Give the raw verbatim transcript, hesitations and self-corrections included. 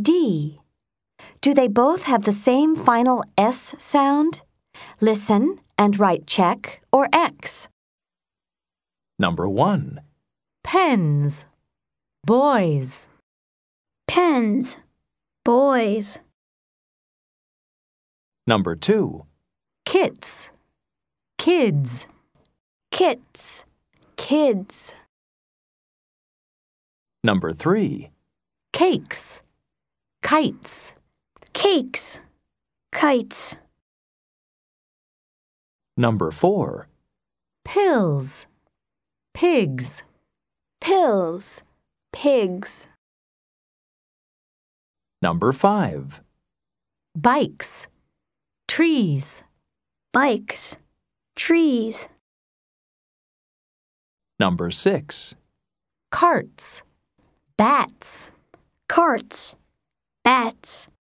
D. Do they both have the same final S sound? Listen and write check or X. Number one. Pens, boys. Pens, boys. Number two. Kits, kids. Kits, kids. Number three. Cakes, kites. Cakes, kites. Number four. Pills, pigs. Pills, pigs. Number five. Bikes, trees. Bikes, trees. Number six. Carts, bats. Carts, bats.